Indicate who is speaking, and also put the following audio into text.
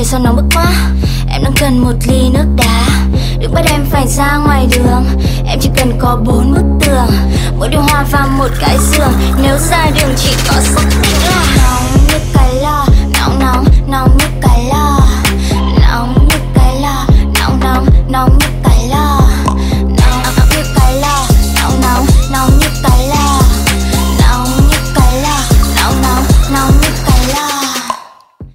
Speaker 1: trời sao nóng bức quá. Em đang cần một ly nước đá. Đừng bắt em phải ra ngoài đường. Em chỉ cần có 4 bức tường, một điều hòa và một cái giường. Nếu ra đường chỉ có sắc